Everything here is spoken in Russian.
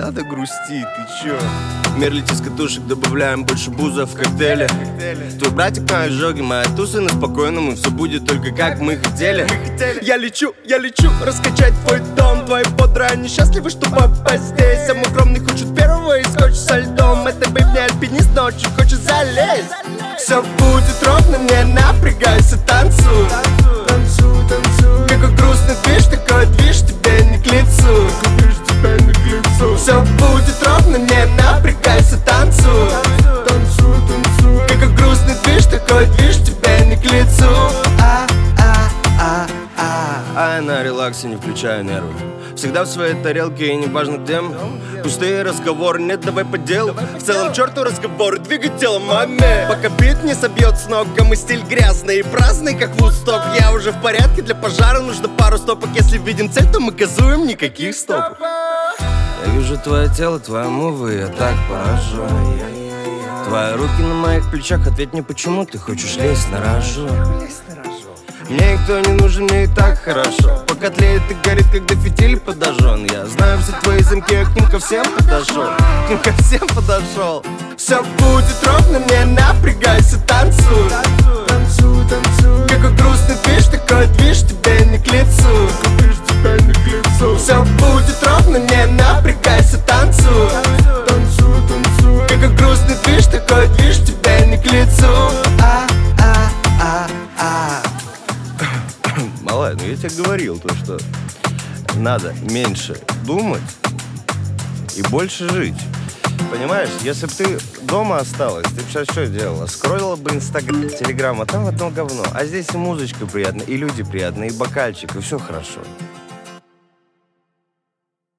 надо грустить, ты чё? Мир летит с катушек, добавляем больше буза в коктейле. Твой братик на изжоге, моя туса на спокойном, и все будет только как мы хотели. Я лечу, раскачать твой дом. Твои бодрые, они счастливы, что попасть здесь. Самый огромный хочет первого и скотч со льдом. Это бейб не альпинист, но очень хочет залезть. Все будет ровно, не напрягайся, танцуй. Какой грустный движ, такой движ тебе не к лицу. Все будет ровно, не напрягайся, танцуй. Какой грустный движ, такой движ тебе не к лицу. А я на релаксе не включаю нервы. Всегда в своей тарелке и неважно где. Пустые разговоры, нет, давай по делу. В целом черту разговоры, двигай телом, маме. Пока бит не собьет с ног, а мы стиль грязный и праздный, как Вудсток. Я уже в порядке, для пожара нужно пару стопок. Если видим цель, то мы газуем, никаких стопов. Я вижу твое тело, твои мувы, я так поражен. Твои руки на моих плечах, ответь мне, почему ты хочешь лезть на рожон. Мне никто не нужен, мне и так хорошо. Пока тлеет и горит, когда фитиль подожжен. Я знаю все твои замки, я к ним ко всем подошел. К ним ко всем подошел. Все будет ровно, не напрягайся, танцуй. Какой грустный движ, такой движ тебе не к лицу. Все будет ровно, не напрягайся, танцуй. Какой грустный движ, такой движ тебе не к лицу. Малай, ну я тебе говорил то, что надо меньше думать и больше жить. Понимаешь, если бы ты дома осталась, ты бы сейчас что делала? Скроллила бы Инстаграм, Телеграм, а там одно говно. А здесь и музычка приятная, и люди приятные, и бокальчик, и все хорошо.